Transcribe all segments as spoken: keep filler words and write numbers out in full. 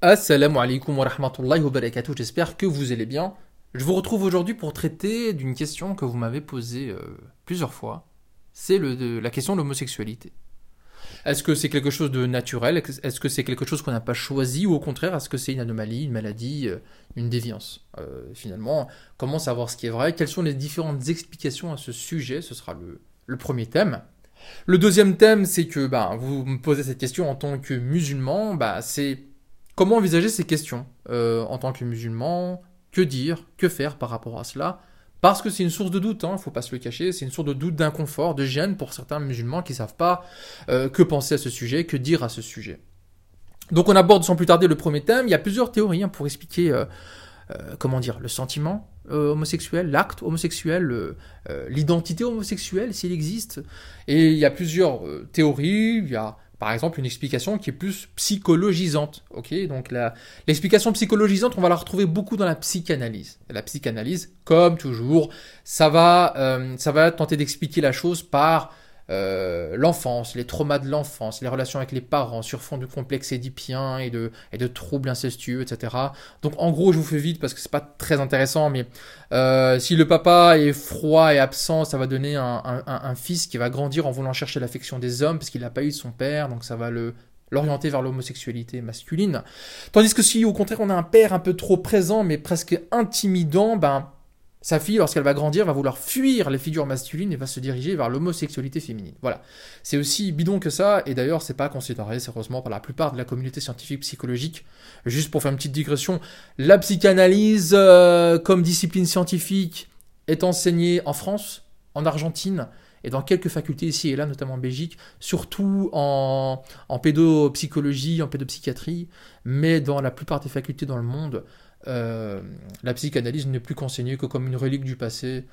Assalamu alaikum wa rahmatullahi wa barakatuh, j'espère que vous allez bien. Je vous retrouve aujourd'hui pour traiter d'une question que vous m'avez posée euh, plusieurs fois. C'est le, de, la question de l'homosexualité. Est-ce que c'est quelque chose de naturel? Est-ce que c'est quelque chose qu'on n'a pas choisi? Ou au contraire, est-ce que c'est une anomalie, une maladie, euh, une déviance? euh, Finalement, comment savoir ce qui est vrai? Quelles sont les différentes explications à ce sujet? Ce sera le, le premier thème. Le deuxième thème, c'est que bah, vous me posez cette question en tant que musulman, bah, c'est... Comment envisager ces questions euh, en tant que musulman? Que dire? Que faire par rapport à cela? Parce que c'est une source de doute, il hein, ne faut pas se le cacher, c'est une source de doute, d'inconfort, de gêne pour certains musulmans qui ne savent pas euh, que penser à ce sujet, que dire à ce sujet. Donc on aborde sans plus tarder le premier thème. Il y a plusieurs théories hein, pour expliquer euh, euh, comment dire, le sentiment euh, homosexuel, l'acte homosexuel, euh, euh, l'identité homosexuelle s'il existe. Et il y a plusieurs euh, théories, il y a... Par exemple, une explication qui est plus psychologisante. Okay, donc la, l'explication psychologisante, on va la retrouver beaucoup dans la psychanalyse. La psychanalyse, comme toujours, ça va, euh, ça va tenter d'expliquer la chose par euh, l'enfance, les traumas de l'enfance, les relations avec les parents sur fond de complexes édipiens et de, et de troubles incestueux, et cetera. Donc en gros, je vous fais vite parce que c'est pas très intéressant, mais euh, si le papa est froid et absent, ça va donner un, un, un fils qui va grandir en voulant chercher l'affection des hommes parce qu'il n'a pas eu de son père, donc ça va le l'orienter vers l'homosexualité masculine. Tandis que si au contraire on a un père un peu trop présent mais presque intimidant, ben sa fille, lorsqu'elle va grandir, va vouloir fuir les figures masculines et va se diriger vers l'homosexualité féminine. Voilà. C'est aussi bidon que ça, et d'ailleurs, c'est pas considéré sérieusement par la plupart de la communauté scientifique psychologique. Juste pour faire une petite digression, la psychanalyse euh, comme discipline scientifique est enseignée en France, en Argentine, et dans quelques facultés ici et là, notamment en Belgique, surtout en, en pédopsychologie, en pédopsychiatrie, mais dans la plupart des facultés dans le monde, Euh, la psychanalyse n'est plus qu'enseignée que comme une relique du passé,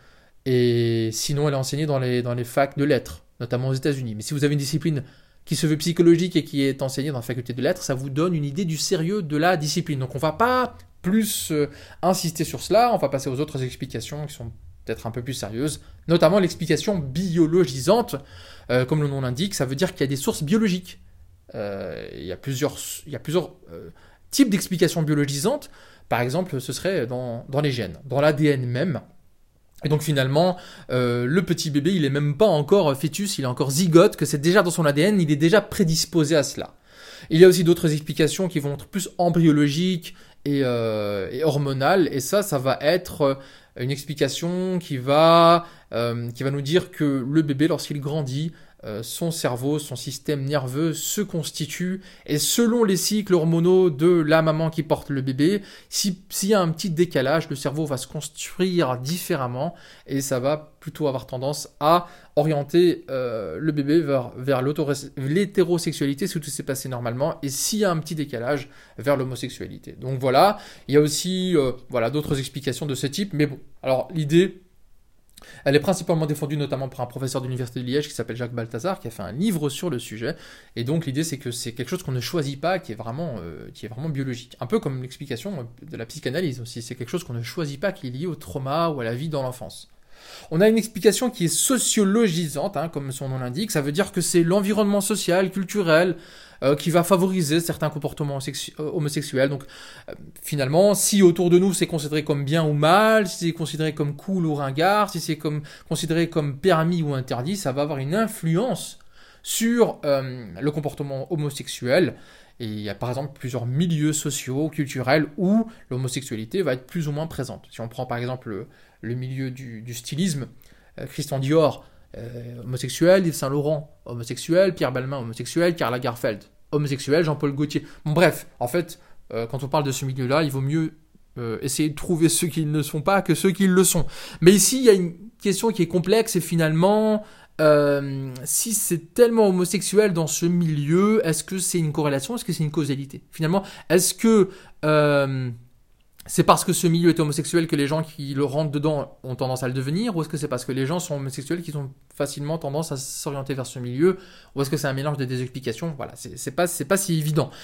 et sinon elle est enseignée dans les, dans les facs de lettres, notamment aux États-Unis. Mais si vous avez une discipline qui se veut psychologique et qui est enseignée dans la faculté de lettres, ça vous donne une idée du sérieux de la discipline. Donc on va pas plus euh, insister sur cela, on va passer aux autres explications qui sont peut-être un peu plus sérieuses, notamment l'explication biologisante. Euh, comme le nom l'indique, ça veut dire qu'il y a des sources biologiques. Euh, il y a plusieurs, il y a plusieurs euh, types d'explications biologisantes. Par exemple, ce serait dans, dans les gènes, dans l'A D N même. Et donc finalement, euh, le petit bébé, il est même pas encore fœtus, il est encore zygote, que c'est déjà dans son A D N, il est déjà prédisposé à cela. Il y a aussi d'autres explications qui vont être plus embryologiques et, euh, et hormonales, et ça, ça va être une explication qui va, euh, qui va nous dire que le bébé, lorsqu'il grandit, Euh, son cerveau, son système nerveux se constitue, et selon les cycles hormonaux de la maman qui porte le bébé, si, s'il y a un petit décalage, le cerveau va se construire différemment, et ça va plutôt avoir tendance à orienter euh, le bébé vers, vers l'hétérosexualité si tout s'est passé normalement, et s'il y a un petit décalage, vers l'homosexualité. Donc voilà, il y a aussi euh, voilà, d'autres explications de ce type, mais bon, alors l'idée... Elle est principalement défendue notamment par un professeur de l'université de Liège qui s'appelle Jacques Balthazar, qui a fait un livre sur le sujet. Et donc l'idée, c'est que c'est quelque chose qu'on ne choisit pas, qui est vraiment, euh, qui est vraiment biologique. Un peu comme l'explication de la psychanalyse aussi. C'est quelque chose qu'on ne choisit pas, qui est lié au trauma ou à la vie dans l'enfance. On a une explication qui est sociologisante, hein, comme son nom l'indique. Ça veut dire que c'est l'environnement social, culturel, euh, qui va favoriser certains comportements sexu- euh, homosexuels. Donc, euh, finalement, si autour de nous c'est considéré comme bien ou mal, si c'est considéré comme cool ou ringard, si c'est comme, considéré comme permis ou interdit, ça va avoir une influence sur euh, le comportement homosexuel. Et il y a par exemple plusieurs milieux sociaux, culturels, où l'homosexualité va être plus ou moins présente. Si on prend par exemple le, le milieu du, du stylisme, euh, Christian Dior, euh, homosexuel, Yves Saint Laurent, homosexuel, Pierre Balmain, homosexuel, Karl Lagerfeld, homosexuel, Jean-Paul Gaultier. Bon, bref, en fait, euh, quand on parle de ce milieu-là, il vaut mieux euh, essayer de trouver ceux qui ne le sont pas que ceux qui le sont. Mais ici, il y a une question qui est complexe, et finalement... Euh, si c'est tellement homosexuel dans ce milieu, est-ce que c'est une corrélation, est-ce que c'est une causalité? Finalement, est-ce que euh, c'est parce que ce milieu est homosexuel que les gens qui le rentrent dedans ont tendance à le devenir, ou est-ce que c'est parce que les gens sont homosexuels qui ont facilement tendance à s'orienter vers ce milieu, ou est-ce que c'est un mélange de des explications? Voilà, c'est, c'est pas, c'est pas si évident.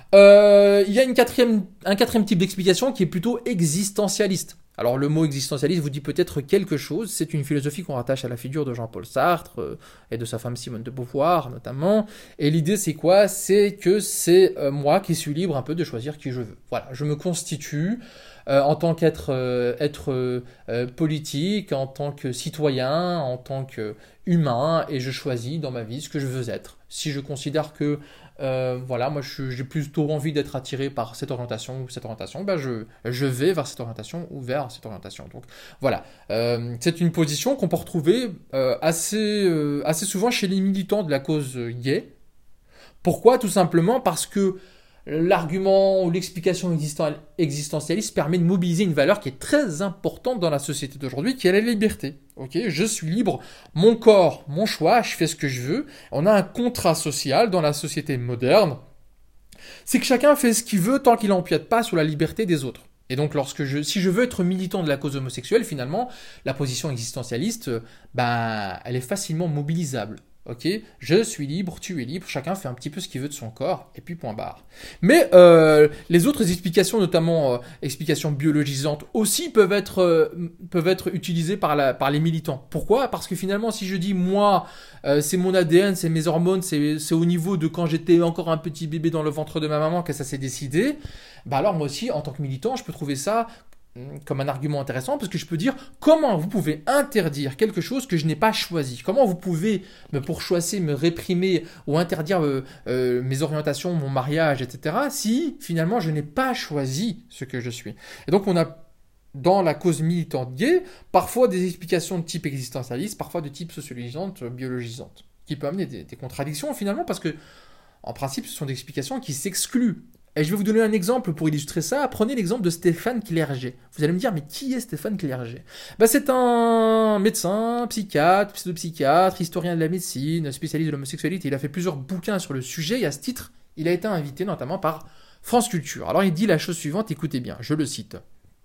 Euh, il y a une quatrième, un quatrième type d'explication qui est plutôt existentialiste. Alors le mot existentialiste vous dit peut-être quelque chose, c'est une philosophie qu'on rattache à la figure de Jean-Paul Sartre euh, et de sa femme Simone de Beauvoir notamment. Et l'idée c'est quoi? C'est que c'est euh, moi qui suis libre un peu de choisir qui je veux. Voilà, je me constitue euh, en tant qu'être euh, être, euh, euh, politique, en tant que citoyen, en tant qu'humain, et je choisis dans ma vie ce que je veux être. Si je considère que euh, voilà, moi je- j'ai plutôt envie d'être attiré par cette orientation ou cette orientation, ben je, je vais vers cette orientation ou vers cette orientation. Donc voilà. Euh, c'est une position qu'on peut retrouver euh, assez, euh, assez souvent chez les militants de la cause gay. Pourquoi? Tout simplement parce que l'argument ou l'explication existen- existentialiste permet de mobiliser une valeur qui est très importante dans la société d'aujourd'hui, qui est la liberté. Ok, je suis libre, mon corps, mon choix, je fais ce que je veux. On a un contrat social dans la société moderne, c'est que chacun fait ce qu'il veut tant qu'il n'empiète pas sur la liberté des autres. Et donc, lorsque je, si je veux être militant de la cause homosexuelle, finalement, la position existentialiste, euh, ben, elle est facilement mobilisable. Ok, je suis libre, tu es libre, chacun fait un petit peu ce qu'il veut de son corps, et puis point barre. Mais euh, les autres explications, notamment euh, explications biologisantes, aussi peuvent être, euh, peuvent être utilisées par, la, par les militants. Pourquoi? Parce que finalement, si je dis moi, euh, c'est mon A D N, c'est mes hormones, c'est, c'est au niveau de quand j'étais encore un petit bébé dans le ventre de ma maman que ça s'est décidé, bah alors moi aussi, en tant que militant, je peux trouver ça comme un argument intéressant parce que je peux dire comment vous pouvez interdire quelque chose que je n'ai pas choisi. Comment vous pouvez me pourchasser, me réprimer ou interdire euh, euh, mes orientations, mon mariage, et cetera si finalement je n'ai pas choisi ce que je suis. Et donc on a dans la cause militante gay parfois des explications de type existentialiste, parfois de type sociologisante, biologisante, qui peut amener des, des contradictions finalement parce que en principe ce sont des explications qui s'excluent. Et je vais vous donner un exemple pour illustrer ça. Prenez l'exemple de Stéphane Clerget. Vous allez me dire, mais qui est Stéphane Clerget? Bah, c'est un médecin, psychiatre, pseudo-psychiatre, historien de la médecine, spécialiste de l'homosexualité. Il a fait plusieurs bouquins sur le sujet et à ce titre, il a été invité notamment par France Culture. Alors il dit la chose suivante, écoutez bien, je le cite.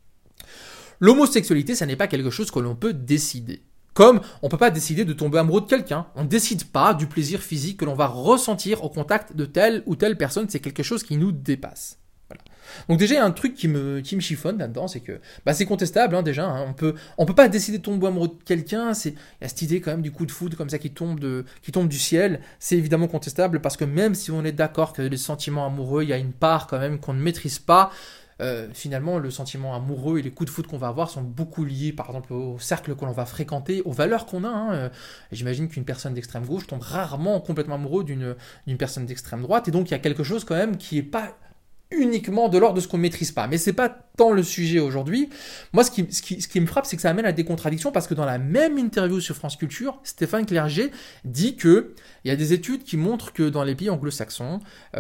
L'homosexualité, ça n'est pas quelque chose que l'on peut décider. Comme on ne peut pas décider de tomber amoureux de quelqu'un. On ne décide pas du plaisir physique que l'on va ressentir au contact de telle ou telle personne. C'est quelque chose qui nous dépasse. Voilà. Donc déjà, il y a un truc qui me, qui me chiffonne là-dedans, c'est que bah, c'est contestable hein, déjà. Hein. On peut, on peut pas décider de tomber amoureux de quelqu'un. C'est, il y a cette idée quand même du coup de foudre comme ça qui tombe, de, qui tombe du ciel. C'est évidemment contestable parce que même si on est d'accord que les sentiments amoureux, il y a une part quand même qu'on ne maîtrise pas. Euh, finalement, le sentiment amoureux et les coups de foudre qu'on va avoir sont beaucoup liés, par exemple, au cercle que l'on va fréquenter, aux valeurs qu'on a. Hein. Euh, j'imagine qu'une personne d'extrême gauche tombe rarement complètement amoureux d'une, d'une personne d'extrême droite, et donc il y a quelque chose quand même qui n'est pas uniquement de l'ordre de ce qu'on ne maîtrise pas. Mais c'est pas tant le sujet aujourd'hui. Moi, ce qui, ce, qui, ce qui me frappe, c'est que ça amène à des contradictions, parce que dans la même interview sur France Culture, Stéphane Clerget dit que il y a des études qui montrent que dans les pays anglo-saxons,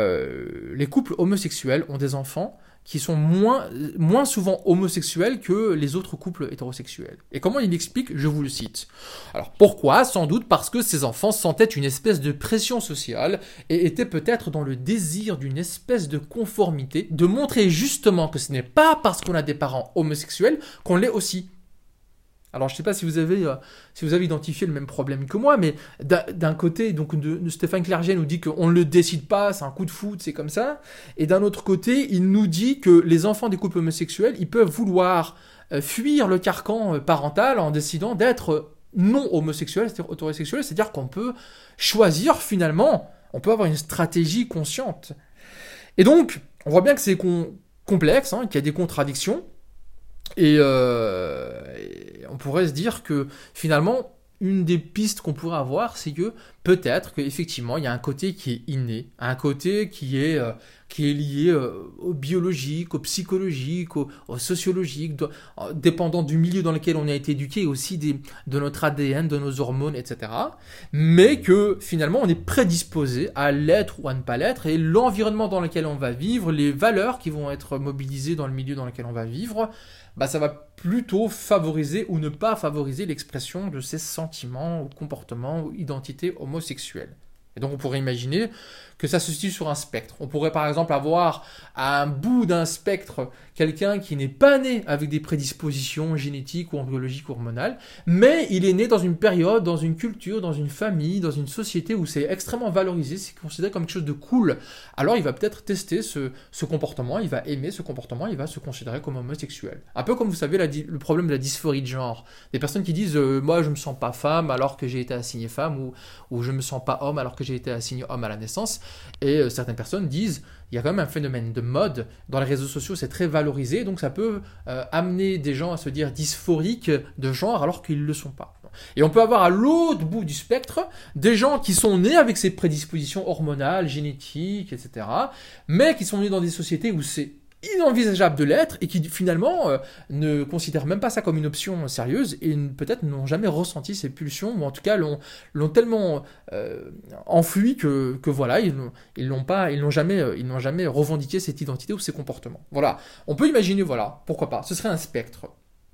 euh, les couples homosexuels ont des enfants qui sont moins, moins souvent homosexuels que les autres couples hétérosexuels. Et comment il explique? Je vous le cite. Alors pourquoi? Sans doute parce que ces enfants sentaient une espèce de pression sociale et étaient peut-être dans le désir d'une espèce de conformité, de montrer justement que ce n'est pas parce qu'on a des parents homosexuels qu'on l'est aussi. Alors je ne sais pas si vous avez euh, si vous avez identifié le même problème que moi, mais d'un, d'un côté, donc de, de Stéphane Clerget nous dit qu'on ne le décide pas, c'est un coup de foudre, c'est comme ça, et d'un autre côté, il nous dit que les enfants des couples homosexuels, ils peuvent vouloir euh, fuir le carcan euh, parental en décidant d'être non homosexuels, c'est-à-dire hétérosexuels, c'est-à-dire qu'on peut choisir finalement, on peut avoir une stratégie consciente. Et donc, on voit bien que c'est con- complexe, hein, qu'il y a des contradictions. Et, euh, et on pourrait se dire que finalement, une des pistes qu'on pourrait avoir, c'est que peut-être qu'effectivement, il y a un côté qui est inné, un côté qui est, euh, qui est lié euh, au biologique, au psychologique, au, au sociologique, de, euh, dépendant du milieu dans lequel on a été éduqué, et aussi des, de notre A D N, de nos hormones, et cetera. Mais que finalement, on est prédisposé à l'être ou à ne pas l'être, et l'environnement dans lequel on va vivre, les valeurs qui vont être mobilisées dans le milieu dans lequel on va vivre, bah, ça va plutôt favoriser ou ne pas favoriser l'expression de ces sentiments ou comportements ou identités homosexuelles. Et donc on pourrait imaginer que ça se situe sur un spectre. On pourrait par exemple avoir à un bout d'un spectre quelqu'un qui n'est pas né avec des prédispositions génétiques ou embryologiques ou hormonales, mais il est né dans une période, dans une culture, dans une famille, dans une société où c'est extrêmement valorisé, c'est considéré comme quelque chose de cool. Alors il va peut-être tester ce, ce comportement, il va aimer ce comportement, il va se considérer comme homosexuel. Un peu comme vous savez la, le problème de la dysphorie de genre. Des personnes qui disent euh, « moi je me sens pas femme alors que j'ai été assigné femme » ou, ou « je me sens pas homme alors que j'ai été assigné homme à la naissance ». Et euh, certaines personnes disent, il y a quand même un phénomène de mode, dans les réseaux sociaux c'est très valorisé, donc ça peut euh, amener des gens à se dire dysphoriques de genre alors qu'ils ne le sont pas. Et on peut avoir à l'autre bout du spectre des gens qui sont nés avec ces prédispositions hormonales, génétiques, et cetera, mais qui sont nés dans des sociétés où c'est inenvisageable de l'être et qui finalement euh, ne considèrent même pas ça comme une option sérieuse et peut-être n'ont jamais ressenti ces pulsions ou en tout cas l'ont, l'ont tellement euh, enfui que, que voilà ils n'ont, ils n'ont pas ils n'ont jamais ils n'ont jamais revendiqué cette identité ou ces comportements. Voilà, on peut imaginer voilà pourquoi pas, ce serait un spectre.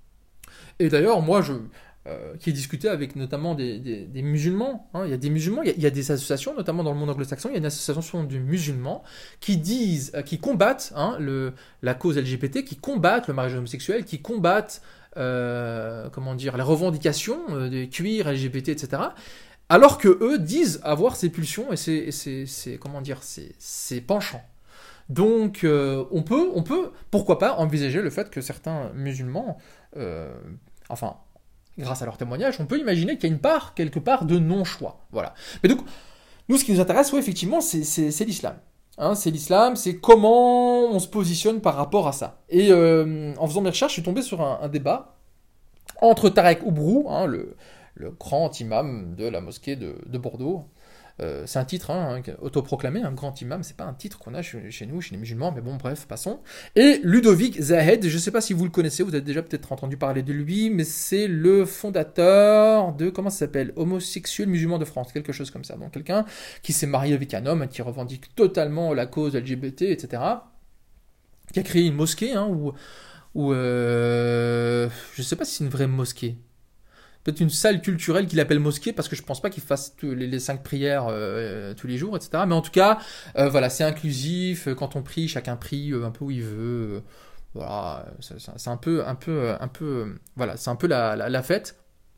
Et d'ailleurs moi je Euh, qui est discuté avec notamment des, des, des musulmans. Hein. Il y a des musulmans, il y a, il y a des associations, notamment dans le monde anglo-saxon, il y a une association de musulmans qui disent, euh, qui combattent hein, le, la cause L G B T, qui combattent le mariage homosexuel, qui combattent euh, comment dire, les revendications euh, des queers, L G B T, et cetera. Alors que eux disent avoir ces pulsions et ces, et ces, ces comment dire, ces, ces penchants. Donc, euh, on peut, on peut, pourquoi pas, envisager le fait que certains musulmans, euh, enfin, grâce à leur témoignage, on peut imaginer qu'il y a une part, quelque part, de non-choix. Voilà. Mais donc, nous, ce qui nous intéresse, ouais, effectivement, c'est, c'est, c'est l'islam. Hein, c'est l'islam, c'est comment on se positionne par rapport à ça. Et euh, en faisant mes recherches, je suis tombé sur un, un débat entre Tarek Oubrou, hein, le, le grand imam de la mosquée de, de Bordeaux. Euh, c'est un titre hein, autoproclamé, un grand imam, c'est pas un titre qu'on a chez, chez nous, chez les musulmans, mais bon, bref, passons. Et Ludovic Zahed, je sais pas si vous le connaissez, vous avez déjà peut-être entendu parler de lui, mais c'est le fondateur de, comment ça s'appelle, Homosexuels musulmans de France, quelque chose comme ça. Donc quelqu'un qui s'est marié avec un homme, qui revendique totalement la cause L G B T, et cetera, qui a créé une mosquée, hein, où, où euh, je sais pas si c'est une vraie mosquée. Peut-être une salle culturelle qu'il appelle mosquée, parce que je pense pas qu'il fasse tous les, les cinq prières euh, tous les jours, et cetera. Mais en tout cas, euh, voilà, c'est inclusif. Quand on prie, chacun prie euh, un peu où il veut. Euh, voilà, c'est, c'est un peu, un peu, un peu, euh, voilà, c'est un peu la, la, la fête.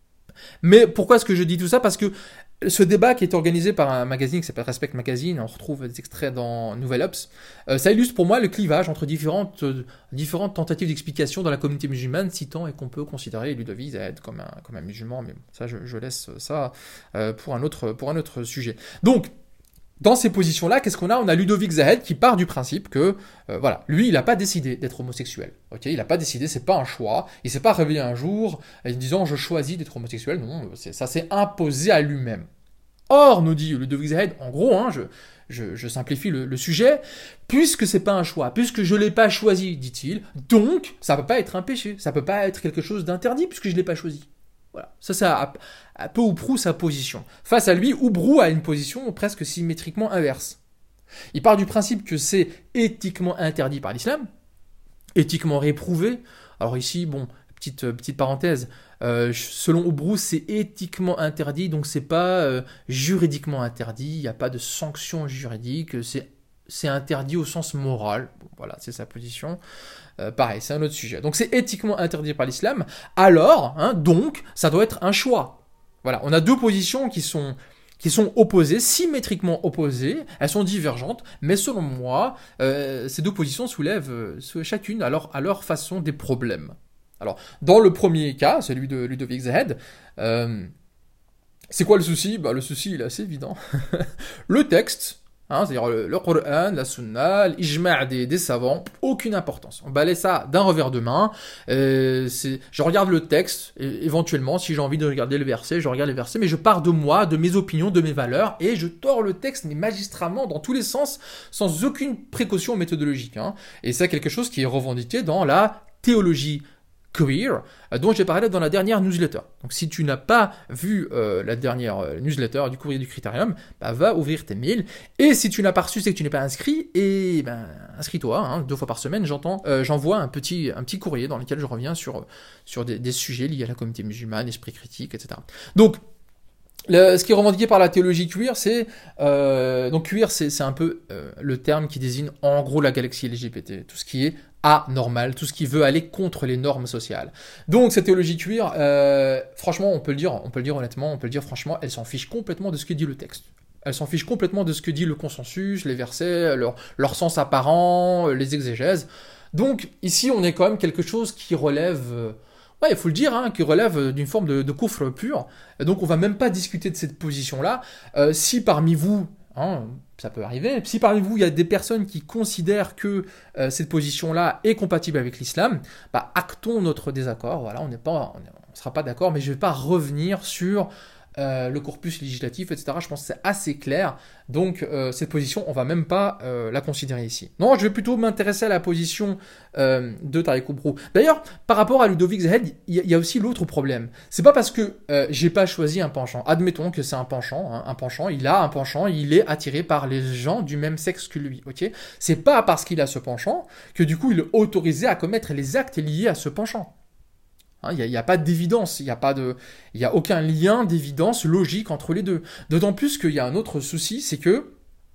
Mais pourquoi est-ce que je dis tout ça ? Parce que ce débat qui est organisé par un magazine qui s'appelle Respect Magazine, on retrouve des extraits dans Nouvelle Ops, euh, ça illustre pour moi le clivage entre différentes, euh, différentes tentatives d'explication dans la communauté musulmane, citant et qu'on peut considérer Ludovic Zahed comme un, comme un musulman, mais bon, ça je, je laisse ça euh, pour, un autre, pour un autre sujet. Donc, dans ces positions-là, qu'est-ce qu'on a ? On a Ludovic Zahed qui part du principe que, euh, voilà, lui, il n'a pas décidé d'être homosexuel. Ok, il n'a pas décidé, c'est pas un choix. Il s'est pas réveillé un jour en disant je choisis d'être homosexuel. Non, c'est, ça s'est imposé à lui-même. Or, nous dit Ludovic Zahed, en gros, hein, je, je, je simplifie le, le sujet, puisque c'est pas un choix, puisque je l'ai pas choisi, dit-il, donc ça peut pas être un péché, ça peut pas être quelque chose d'interdit puisque je l'ai pas choisi. Voilà, ça, ça a, a peu ou prou sa position. Face à lui, Oubrou a une position presque symétriquement inverse. Il part du principe que c'est éthiquement interdit par l'islam, éthiquement réprouvé. Alors ici, bon, petite, petite parenthèse, euh, selon Oubrou, c'est éthiquement interdit, donc c'est pas euh, juridiquement interdit, il n'y a pas de sanction juridique, c'est, c'est interdit au sens moral. Bon, voilà, c'est sa position. Euh, pareil, c'est un autre sujet. Donc c'est éthiquement interdit par l'islam, alors, hein, donc, ça doit être un choix. Voilà, on a deux positions qui sont, qui sont opposées, symétriquement opposées, elles sont divergentes, mais selon moi, euh, ces deux positions soulèvent euh, chacune à leur, à leur façon des problèmes. Alors, dans le premier cas, celui de Ludovic Zahed, euh, c'est quoi le souci ? Bah, le souci, il est assez évident. Le texte, hein, c'est-à-dire le, le Coran, la Sunna, l'Ijma' des, des savants, aucune importance. On balaye ça d'un revers de main. Euh, c'est, je regarde le texte, et éventuellement, si j'ai envie de regarder le verset, je regarde le verset, mais je pars de moi, de mes opinions, de mes valeurs, et je tords le texte, mais magistralement, dans tous les sens, sans aucune précaution méthodologique. Hein. Et c'est quelque chose qui est revendiqué dans la théologie queer, dont j'ai parlé dans la dernière newsletter. Donc si tu n'as pas vu euh, la dernière euh, newsletter du courrier du Critérium, bah, va ouvrir tes mails. Et si tu n'as pas reçu, c'est que tu n'es pas inscrit, et ben inscris-toi, hein, deux fois par semaine, j'entends, euh, j'envoie un petit, un petit courrier dans lequel je reviens sur, sur des, des sujets liés à la communauté musulmane, esprit critique, et cetera. Donc, Le, ce qui est revendiqué par la théologie queer, c'est euh, donc queer, c'est c'est un peu euh, le terme qui désigne en gros la galaxie L G B T, tout ce qui est anormal, tout ce qui veut aller contre les normes sociales. Donc cette théologie queer, euh, franchement, on peut le dire, on peut le dire honnêtement, on peut le dire franchement, elle s'en fiche complètement de ce que dit le texte. Elle s'en fiche complètement de ce que dit le consensus, les versets, leur, leur sens apparent, les exégèses. Donc ici, on est quand même quelque chose qui relève, euh, ouais, il faut le dire, hein, qui relève d'une forme de, de coufre pur. Et donc on va même pas discuter de cette position-là. Euh, si parmi vous, hein, ça peut arriver, si parmi vous il y a des personnes qui considèrent que euh, cette position-là est compatible avec l'islam, bah actons notre désaccord. Voilà, on n'est pas, on ne sera pas d'accord, mais je vais pas revenir sur Euh, le corpus législatif, et cetera. Je pense que c'est assez clair. Donc, euh, cette position, on va même pas euh, la considérer ici. Non, je vais plutôt m'intéresser à la position euh, de Tariq Oubrou. D'ailleurs, par rapport à Ludovic Zahed, il y, y a aussi l'autre problème. C'est pas parce que euh, j'ai pas choisi un penchant. Admettons que c'est un penchant, hein, un penchant. Il a un penchant, il est attiré par les gens du même sexe que lui. Ok ? C'est pas parce qu'il a ce penchant que du coup il est autorisé à commettre les actes liés à ce penchant. Il n'y a, a pas d'évidence, il n'y a, pas de, il y a aucun lien d'évidence logique entre les deux. D'autant plus qu'il y a un autre souci, c'est que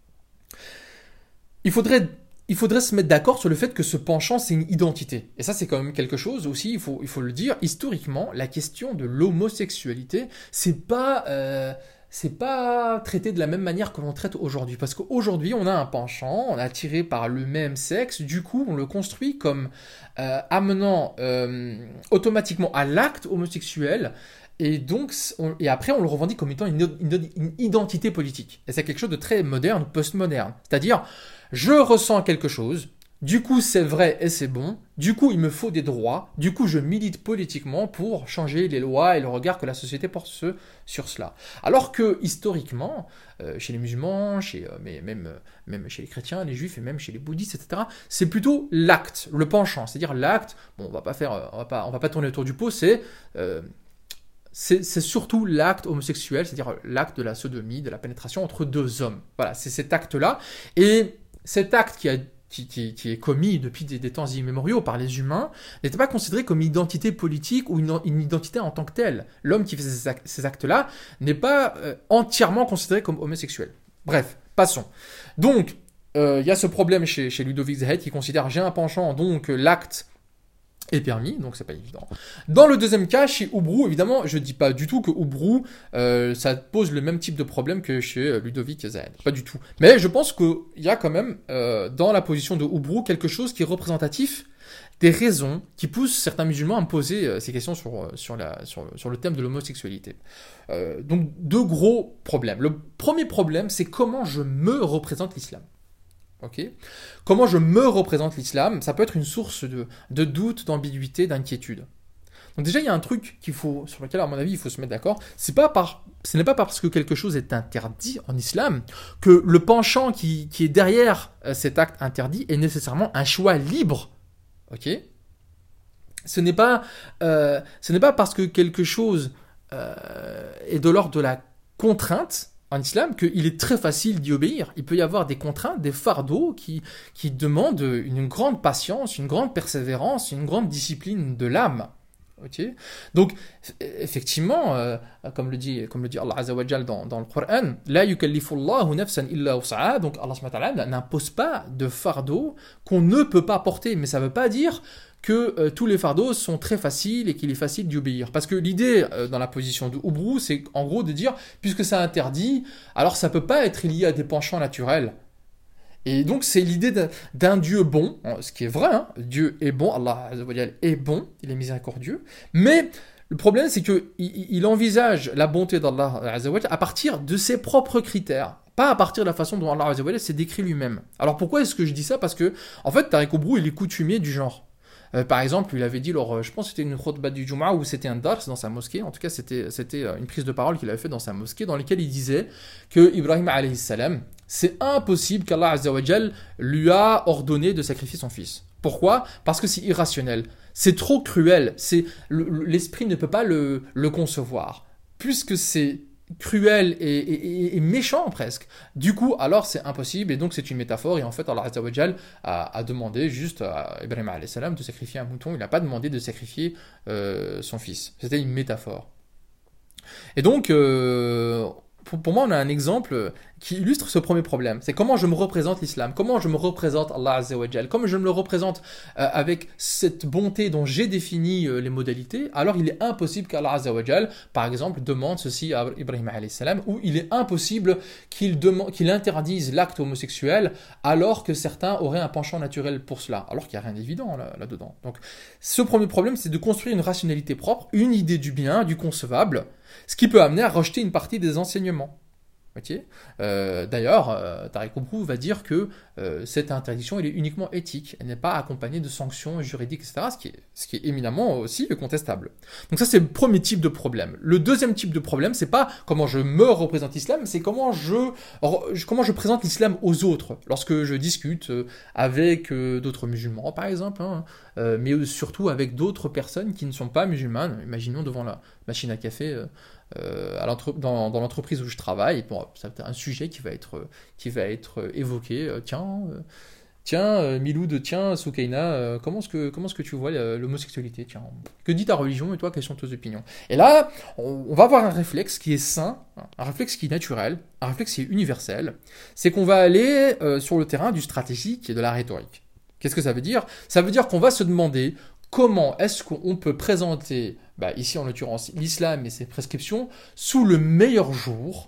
il faudrait, il faudrait se mettre d'accord sur le fait que ce penchant, c'est une identité. Et ça, c'est quand même quelque chose aussi, il faut, il faut le dire. Historiquement, la question de l'homosexualité, c'est pas... Euh, c'est pas traité de la même manière que l'on traite aujourd'hui. Parce qu'aujourd'hui, on a un penchant, on est attiré par le même sexe, du coup, on le construit comme euh, amenant euh, automatiquement à l'acte homosexuel, et donc, on, et après, on le revendique comme étant une, une, une identité politique. Et c'est quelque chose de très moderne, post-moderne. C'est-à-dire, je ressens quelque chose, du coup, c'est vrai et c'est bon. Du coup, il me faut des droits. Du coup, je milite politiquement pour changer les lois et le regard que la société porte ce, sur cela. Alors que, historiquement, euh, chez les musulmans, chez, euh, mais même, euh, même chez les chrétiens, les juifs et même chez les bouddhistes, et cetera, c'est plutôt l'acte, le penchant. C'est-à-dire l'acte, bon, on va pas faire, euh, on va pas, on va pas tourner autour du pot, c'est... Euh, c'est, c'est surtout l'acte homosexuel, c'est-à-dire l'acte de la sodomie, de la pénétration entre deux hommes. Voilà, c'est cet acte-là. Et cet acte qui a Qui, qui, qui est commis depuis des, des temps immémoriaux par les humains, n'était pas considéré comme une identité politique ou une, une identité en tant que telle. L'homme qui fait ces, actes, ces actes-là n'est pas euh, entièrement considéré comme homosexuel. Bref, passons. Donc, il euh, y a ce problème chez, chez Ludovic Zahed qui considère j'ai un penchant, donc euh, l'acte est permis, donc c'est pas évident. Dans le deuxième cas, chez Oubrou, évidemment, je dis pas du tout que Oubrou, euh, ça pose le même type de problème que chez Ludovic Zahed, pas du tout. Mais je pense qu'il y a quand même, euh, dans la position de Oubrou, quelque chose qui est représentatif des raisons qui poussent certains musulmans à me poser euh, ces questions sur, sur, la, sur, sur le thème de l'homosexualité. Euh, donc, deux gros problèmes. Le premier problème, c'est comment je me représente l'islam. Okay. Comment je me représente l'islam, ça peut être une source de, de doute, d'ambiguïté, d'inquiétude. Donc déjà, il y a un truc qu'il faut, sur lequel, à mon avis, il faut se mettre d'accord. C'est pas par, ce n'est pas parce que quelque chose est interdit en islam que le penchant qui, qui est derrière cet acte interdit est nécessairement un choix libre. Ok ? Ce n'est pas, euh, ce n'est pas parce que quelque chose euh, est de l'ordre de la contrainte en islam qu'il est très facile d'y obéir. Il peut y avoir des contraintes, des fardeaux qui, qui demandent une grande patience, une grande persévérance, une grande discipline de l'âme. Okay. Donc, effectivement, euh, comme, le dit, comme le dit Allah Azza wa Jal dans, dans le Coran, La yukallifullahu nafsan illa wus'aha, donc Allah subhanahu wa ta'ala n'impose pas de fardeau qu'on ne peut pas porter, mais ça ne veut pas dire que euh, tous les fardeaux sont très faciles et qu'il est facile d'y obéir. Parce que l'idée euh, dans la position de Oubrou, c'est en gros de dire, puisque c'est interdit, alors ça ne peut pas être lié à des penchants naturels. Et donc c'est l'idée d'un, d'un Dieu bon, ce qui est vrai, hein, Dieu est bon, Allah Azza wa Jal est bon, il est miséricordieux, mais le problème c'est qu'il il envisage la bonté d'Allah Azza wa Jal à partir de ses propres critères. Pas à partir de la façon dont Allah Azza wa Jal s'est décrit lui-même. Alors pourquoi est-ce que je dis ça ? Parce que, en fait, Tariq Oubrou, il est coutumier du genre. Euh, par exemple, il avait dit, lors, je pense que c'était une khutbah du Jumu'ah ou c'était un dars dans sa mosquée, en tout cas c'était, c'était une prise de parole qu'il avait fait dans sa mosquée, dans laquelle il disait que Ibrahim alayhi salam, c'est impossible qu'Allah Azza wa Jal lui a ordonné de sacrifier son fils. Pourquoi ? Parce que c'est irrationnel. C'est trop cruel. C'est, le, l'esprit ne peut pas le, le concevoir. Puisque c'est cruel et, et, et, et méchant presque. Du coup, alors c'est impossible et donc c'est une métaphore et en fait Allah Azza wa Jal a, a demandé juste à Ibrahim alayhi salam de sacrifier un mouton, il n'a pas demandé de sacrifier euh, son fils. C'était une métaphore. Et donc, euh, pour, pour moi, on a un exemple qui illustre ce premier problème. C'est comment je me représente l'islam, comment je me représente Allah Azza wa Jal, comment je me le représente euh, avec cette bonté dont j'ai défini euh, les modalités. Alors, il est impossible qu'Allah Azza wa Jal, par exemple, demande ceci à Ibrahim alayhi salam, ou il est impossible qu'il, demande, qu'il interdise l'acte homosexuel, alors que certains auraient un penchant naturel pour cela, alors qu'il n'y a rien d'évident là, là-dedans. Donc, ce premier problème, c'est de construire une rationalité propre, une idée du bien, du concevable, ce qui peut amener à rejeter une partie des enseignements. Okay. Euh, d'ailleurs, euh, Tariq Oubrou va dire que euh, cette interdiction elle est uniquement éthique, elle n'est pas accompagnée de sanctions juridiques, et cetera, ce qui est, ce qui est éminemment aussi contestable. Donc ça, c'est le premier type de problème. Le deuxième type de problème, c'est pas comment je me représente l'islam, c'est comment je, comment je présente l'islam aux autres, lorsque je discute avec euh, d'autres musulmans, par exemple, hein, euh, mais surtout avec d'autres personnes qui ne sont pas musulmanes. Imaginons devant la machine à café, euh, Euh, à l'entre- dans, dans l'entreprise où je travaille, bon, c'est un sujet qui va être, qui va être évoqué. Euh, tiens, euh, tiens, euh, Miloud, tiens, Soukaina, euh, comment est-ce que, comment est-ce que tu vois l'homosexualité? Tiens, que dit ta religion et toi, quelles sont tes opinions? Et là, on, on va avoir un réflexe qui est sain, un réflexe qui est naturel, un réflexe qui est universel. C'est qu'on va aller euh, sur le terrain du stratégique et de la rhétorique. Qu'est-ce que ça veut dire? Ça veut dire qu'on va se demander comment est-ce qu'on peut présenter, bah ici en l'occurrence l'islam et ses prescriptions, sous le meilleur jour,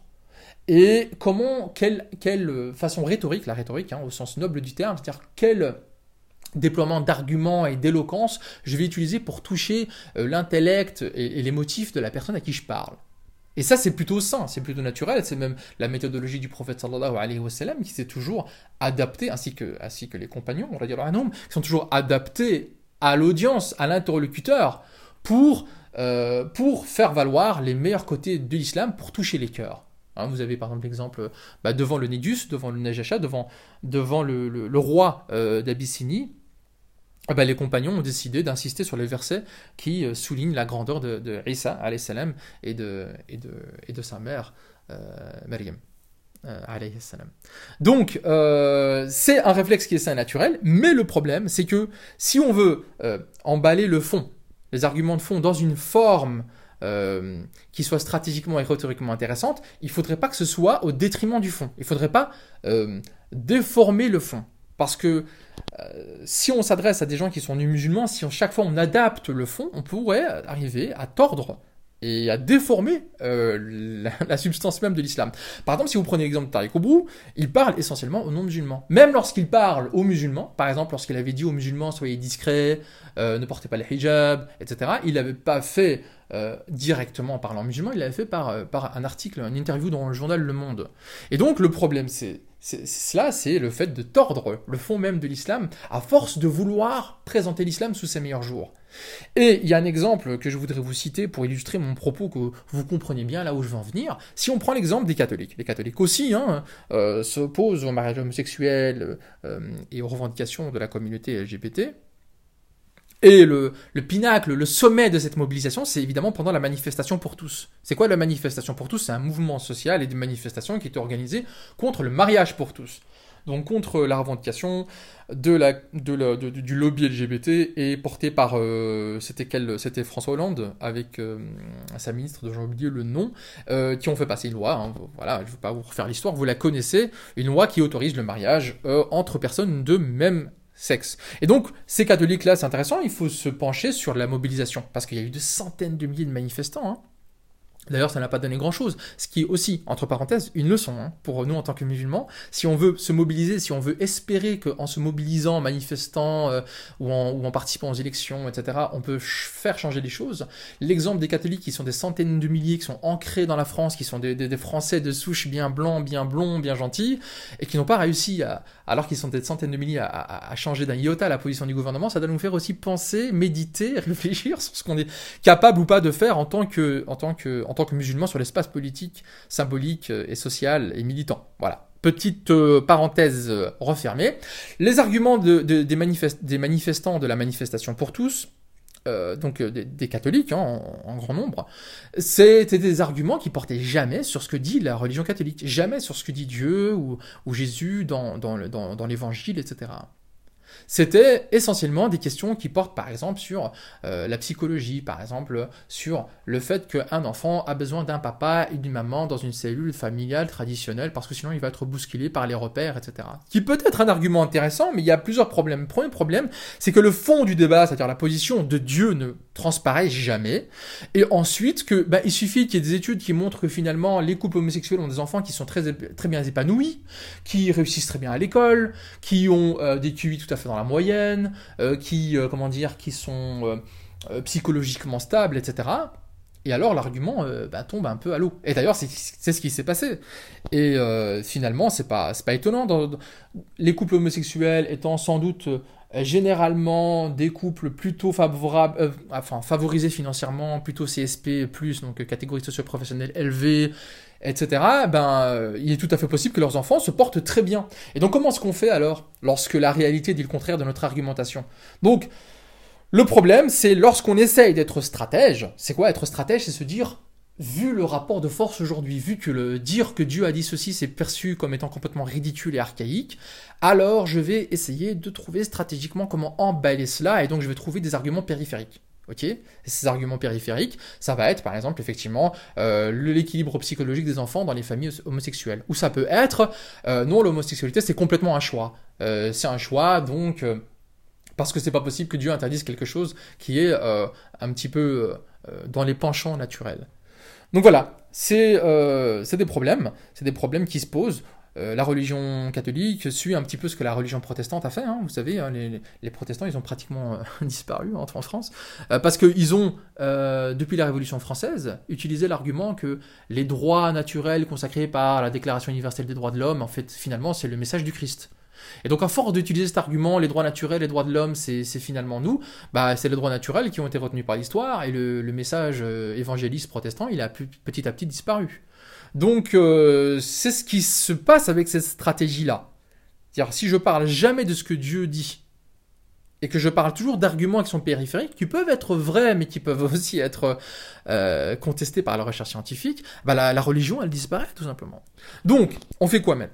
et comment, quelle, quelle façon rhétorique, la rhétorique hein, au sens noble du terme, c'est-à-dire quel déploiement d'arguments et d'éloquence je vais utiliser pour toucher euh, l'intellect et, et les motifs de la personne à qui je parle. Et ça, c'est plutôt sain, c'est plutôt naturel, c'est même la méthodologie du prophète sallallahu alayhi wa sallam qui s'est toujours adaptée, ainsi que, ainsi que les compagnons, on va dire, qui sont toujours adaptés à l'audience, à l'interlocuteur, pour, euh, pour faire valoir les meilleurs côtés de l'islam, pour toucher les cœurs. Hein, vous avez par exemple l'exemple bah, devant le Négus, devant le Najacha, devant, devant le, le, le roi euh, d'Abyssinie, bah, les compagnons ont décidé d'insister sur les versets qui euh, soulignent la grandeur de, de Isa alayhi salam et de, et de, et de sa mère, euh, Maryam. Euh, alayhi salam. Donc, euh, c'est un réflexe qui est sain et naturel, mais le problème, c'est que si on veut euh, emballer le fond, les arguments de fond, dans une forme euh, qui soit stratégiquement et rhétoriquement intéressante, il ne faudrait pas que ce soit au détriment du fond. Il ne faudrait pas euh, déformer le fond. Parce que euh, si on s'adresse à des gens qui sont musulmans, si on, chaque fois on adapte le fond, on pourrait arriver à tordre et à déformer euh, la, la substance même de l'islam. Par exemple, si vous prenez l'exemple de Tariq Oubrou, il parle essentiellement aux non-musulmans. Même lorsqu'il parle aux musulmans, par exemple, lorsqu'il avait dit aux musulmans « soyez discrets, euh, ne portez pas le hijab, et cetera » il l'avait pas fait euh, directement en parlant aux musulmans, il l'avait fait par, euh, par un article, une interview dans le journal Le Monde. Et donc, le problème, c'est C'est, cela, c'est le fait de tordre le fond même de l'islam, à force de vouloir présenter l'islam sous ses meilleurs jours. Et il y a un exemple que je voudrais vous citer pour illustrer mon propos, que vous compreniez bien là où je veux en venir. Si on prend l'exemple des catholiques, les catholiques aussi hein, euh, s'opposent au mariage homosexuel euh, et aux revendications de la communauté L G B T. Et le, le pinacle, le sommet de cette mobilisation, c'est évidemment pendant la manifestation pour tous. C'est quoi la manifestation pour tous? C'est un mouvement social et des manifestations qui est organisé contre le mariage pour tous. Donc contre la revendication de la, de la, de, du lobby L G B T et porté par, euh, c'était, quel, c'était François Hollande avec euh, sa ministre, dont j'ai oublié le nom, euh, qui ont fait passer une loi, hein, voilà, je ne veux pas vous refaire l'histoire, vous la connaissez, une loi qui autorise le mariage euh, entre personnes de même sexe. Et donc, ces catholiques-là, c'est intéressant, il faut se pencher sur la mobilisation, parce qu'il y a eu des centaines de milliers de manifestants, hein. D'ailleurs, ça n'a pas donné grand-chose, ce qui est aussi, entre parenthèses, une leçon hein, pour nous en tant que musulmans. Si on veut se mobiliser, si on veut espérer qu'en se mobilisant, en manifestant euh, ou, en, ou en participant aux élections, et cetera, on peut ch- faire changer les choses. L'exemple des catholiques qui sont des centaines de milliers, qui sont ancrés dans la France, qui sont des, des, des Français de souche bien blancs, bien blonds, bien gentils, et qui n'ont pas réussi, à, alors qu'ils sont des centaines de milliers, à, à, à changer d'un iota la position du gouvernement, ça doit nous faire aussi penser, méditer, réfléchir sur ce qu'on est capable ou pas de faire en tant que, en tant que, en tant que musulmans sur l'espace politique, symbolique et social et militant. Voilà. Petite euh, parenthèse euh, refermée. Les arguments de, de, des, manifest- des manifestants de la manifestation pour tous, euh, donc euh, des, des catholiques hein, en, en grand nombre, c'était des arguments qui portaient jamais sur ce que dit la religion catholique, jamais sur ce que dit Dieu ou, ou Jésus dans, dans, le, dans, dans l'évangile, et cetera. C'était essentiellement des questions qui portent par exemple sur euh, la psychologie, par exemple sur le fait qu'un enfant a besoin d'un papa et d'une maman dans une cellule familiale traditionnelle parce que sinon il va être bousculé par les repères, et cetera. Qui peut être un argument intéressant, mais il y a plusieurs problèmes. Le premier problème, c'est que le fond du débat, c'est-à-dire la position de Dieu, ne transparaît jamais. Et ensuite, que bah, il suffit qu'il y ait des études qui montrent que finalement les couples homosexuels ont des enfants qui sont très, très bien épanouis, qui réussissent très bien à l'école, qui ont euh, des Q I tout à fait dans la moyenne, euh, qui, euh, comment dire, qui sont euh, euh, psychologiquement stables, et cetera. Et alors l'argument euh, bah, tombe un peu à l'eau. Et d'ailleurs, c'est, c'est ce qui s'est passé. Et euh, finalement, c'est pas, c'est pas étonnant. Dans, dans, les couples homosexuels étant sans doute euh, généralement des couples plutôt favorables, euh, enfin favorisés financièrement, plutôt C S P plus, donc catégorie socio-professionnelle élevée, et cetera, ben, euh, il est tout à fait possible que leurs enfants se portent très bien. Et donc, comment est-ce qu'on fait alors, lorsque la réalité dit le contraire de notre argumentation ? Donc, le problème, c'est lorsqu'on essaye d'être stratège. C'est quoi être stratège ? C'est se dire, vu le rapport de force aujourd'hui, vu que le dire que Dieu a dit ceci, c'est perçu comme étant complètement ridicule et archaïque, alors je vais essayer de trouver stratégiquement comment emballer cela, et donc je vais trouver des arguments périphériques. Ok, et ces arguments périphériques, ça va être par exemple effectivement euh, l'équilibre psychologique des enfants dans les familles homosexuelles. Ou ça peut être euh, non, l'homosexualité c'est complètement un choix. Euh, c'est un choix donc euh, parce que c'est pas possible que Dieu interdise quelque chose qui est euh, un petit peu euh, dans les penchants naturels. Donc voilà, c'est euh, c'est des problèmes, c'est des problèmes qui se posent. Euh, la religion catholique suit un petit peu ce que la religion protestante a fait. Hein. Vous savez, hein, les, les protestants, ils ont pratiquement euh, disparu en, en France. Euh, parce qu'ils ont, euh, depuis la Révolution française, utilisé l'argument que les droits naturels consacrés par la Déclaration universelle des droits de l'homme, en fait, finalement, c'est le message du Christ. Et donc, à force d'utiliser cet argument, les droits naturels, les droits de l'homme, c'est, c'est finalement nous, bah, c'est les droits naturels qui ont été retenus par l'histoire, et le, le message euh, évangéliste protestant, il a petit à petit disparu. Donc, euh, c'est ce qui se passe avec cette stratégie-là. C'est-à-dire, si je parle jamais de ce que Dieu dit, et que je parle toujours d'arguments qui sont périphériques, qui peuvent être vrais, mais qui peuvent aussi être euh, contestés par la recherche scientifique, bah, la, la religion, elle disparaît, tout simplement. Donc, on fait quoi maintenant ?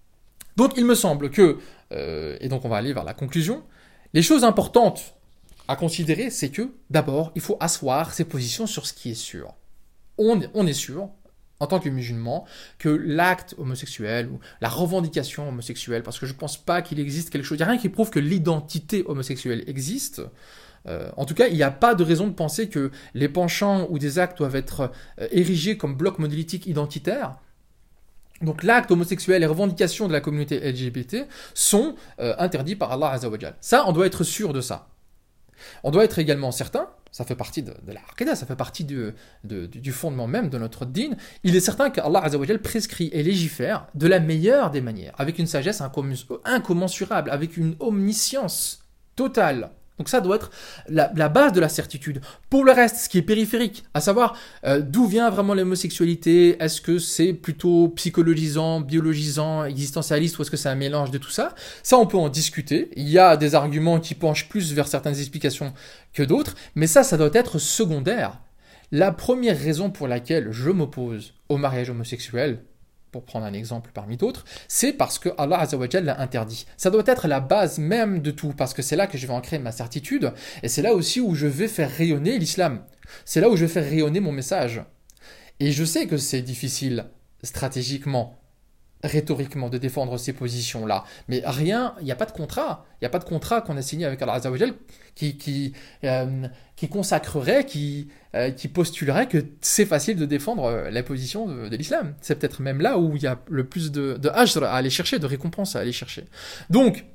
Donc, il me semble que, euh, et donc on va aller vers la conclusion, les choses importantes à considérer, c'est que, d'abord, il faut asseoir ses positions sur ce qui est sûr. On, on est sûr, en tant que musulman, que l'acte homosexuel ou la revendication homosexuelle, parce que je ne pense pas qu'il existe quelque chose, il n'y a rien qui prouve que l'identité homosexuelle existe. Euh, en tout cas, il n'y a pas de raison de penser que les penchants ou des actes doivent être euh, érigés comme blocs monolithiques identitaires. Donc l'acte homosexuel et revendications de la communauté L G B T sont euh, interdits par Allah Azza wa Jal. Ça, on doit être sûr de ça. On doit être également certain, ça fait partie de, de la Aqidah, ça fait partie du, de, du fondement même de notre dîn, il est certain qu'Allah Azza wa Jal prescrit et légifère de la meilleure des manières, avec une sagesse incommensurable, avec une omniscience totale. Donc ça doit être la, la base de la certitude. Pour le reste, ce qui est périphérique, à savoir euh, d'où vient vraiment l'homosexualité, est-ce que c'est plutôt psychologisant, biologisant, existentialiste, ou est-ce que c'est un mélange de tout ça ? Ça, on peut en discuter. Il y a des arguments qui penchent plus vers certaines explications que d'autres, mais ça, ça doit être secondaire. La première raison pour laquelle je m'oppose au mariage homosexuel, pour prendre un exemple parmi d'autres, c'est parce que Allah Azza wa Jalla l'a interdit. Ça doit être la base même de tout, parce que c'est là que je vais ancrer ma certitude, et c'est là aussi où je vais faire rayonner l'islam. C'est là où je vais faire rayonner mon message. Et je sais que c'est difficile, stratégiquement, rhétoriquement, de défendre ces positions-là. Mais rien, il n'y a pas de contrat. Il n'y a pas de contrat qu'on a signé avec Allah Azza wa Jalla qui, qui, euh, qui consacrerait, qui, euh, qui postulerait que c'est facile de défendre la position de, de l'islam. C'est peut-être même là où il y a le plus de, de ajr à aller chercher, de récompense à aller chercher. Donc,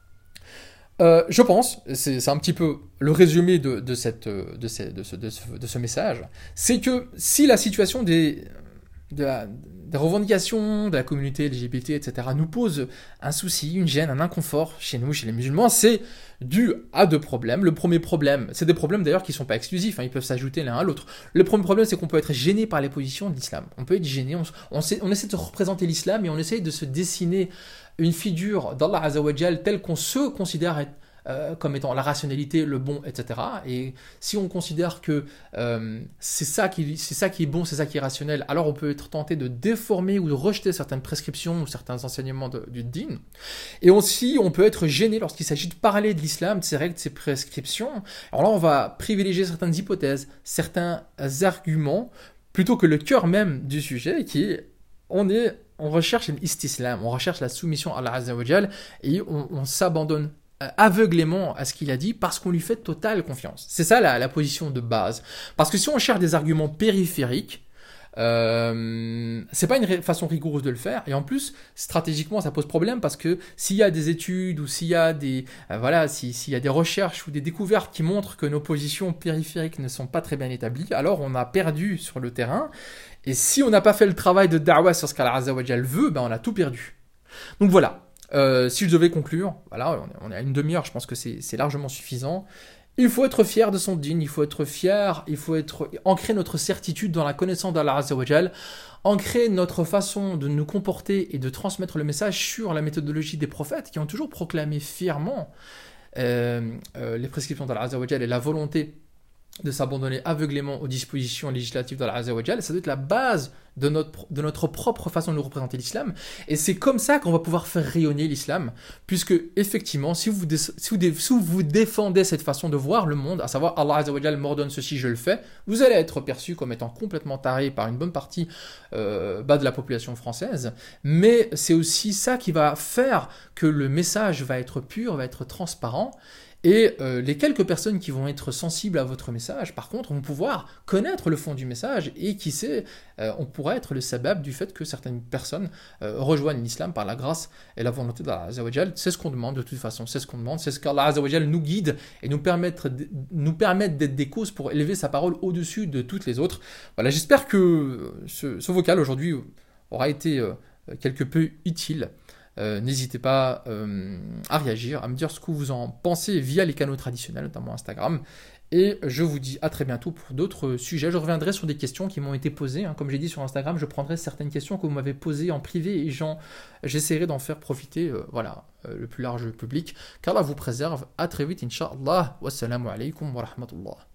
euh, je pense, c'est, c'est un petit peu le résumé de, de, cette, de, ce, de, ce, de, ce, de ce message, c'est que si la situation des... De la, des revendications de la communauté L G B T, et cetera, nous pose un souci, une gêne, un inconfort chez nous, chez les musulmans, c'est dû à deux problèmes. Le premier problème, c'est des problèmes d'ailleurs qui ne sont pas exclusifs, hein, ils peuvent s'ajouter l'un à l'autre. Le premier problème, c'est qu'on peut être gêné par les positions de l'islam. On peut être gêné, on, on, sait, on essaie de représenter l'islam et on essaie de se dessiner une figure d'Allah Azza wa Jal telle qu'on se considère être euh, comme étant la rationalité, le bon, et cetera. Et si on considère que euh, c'est ça qui, c'est ça qui est bon, c'est ça qui est rationnel, alors on peut être tenté de déformer ou de rejeter certaines prescriptions ou certains enseignements de, du din. Et aussi, on peut être gêné lorsqu'il s'agit de parler de l'islam, de ses règles, de ses prescriptions. Alors là, on va privilégier certaines hypothèses, certains arguments, plutôt que le cœur même du sujet, qui est, on est, on recherche l'istislam, on recherche la soumission à Allah Azza wa Jal, et on, on s'abandonne aveuglément à ce qu'il a dit parce qu'on lui fait totale confiance. C'est ça la, la position de base. Parce que si on cherche des arguments périphériques, euh, c'est pas une ré- façon rigoureuse de le faire, et en plus stratégiquement ça pose problème parce que s'il y a des études ou s'il y a des euh, voilà si, s'il y a des recherches ou des découvertes qui montrent que nos positions périphériques ne sont pas très bien établies, alors on a perdu sur le terrain, et si on n'a pas fait le travail de da'wah sur ce qu'Allah Azza wa Jal veut, ben on a tout perdu. Donc voilà. Euh, si je devais conclure, voilà, on est, on est à une demi-heure, je pense que c'est, c'est largement suffisant. Il faut être fier de son dîn, il faut être fier, il faut être ancrer notre certitude dans la connaissance d'Allah Azza wa Jal, ancrer notre façon de nous comporter et de transmettre le message sur la méthodologie des prophètes qui ont toujours proclamé fièrement euh, euh, les prescriptions d'Allah Azza wa Jal et la volonté de s'abandonner aveuglément aux dispositions législatives d'Allah Azza wa Jal. Ça doit être la base de notre, de notre propre façon de nous représenter l'islam. Et c'est comme ça qu'on va pouvoir faire rayonner l'islam, puisque effectivement, si vous, si vous, si vous défendez cette façon de voir le monde, à savoir Allah Azza wa Jal m'ordonne ceci, je le fais, vous allez être perçu comme étant complètement taré par une bonne partie euh, bah, de la population française. Mais c'est aussi ça qui va faire que le message va être pur, va être transparent. Et euh, les quelques personnes qui vont être sensibles à votre message, par contre, vont pouvoir connaître le fond du message, et qui sait, euh, on pourrait être le sabab du fait que certaines personnes euh, rejoignent l'islam par la grâce et la volonté d'Allah Azza wa Jal. C'est ce qu'on demande de toute façon, c'est ce qu'on demande, c'est ce qu'Allah Azza wa Jal nous guide et nous permettre, de, nous permettre d'être des causes pour élever sa parole au-dessus de toutes les autres. Voilà, j'espère que ce, ce vocal aujourd'hui aura été euh, quelque peu utile. Euh, n'hésitez pas euh, à réagir, à me dire ce que vous en pensez via les canaux traditionnels, notamment Instagram. Et je vous dis à très bientôt pour d'autres sujets. Je reviendrai sur des questions qui m'ont été posées. Hein. Comme j'ai dit sur Instagram, je prendrai certaines questions que vous m'avez posées en privé et j'en, j'essaierai d'en faire profiter euh, voilà, euh, le plus large public. Qu'Allah vous préserve. À très vite, Inch'Allah. Wassalamu alaikum wa rahmatullah.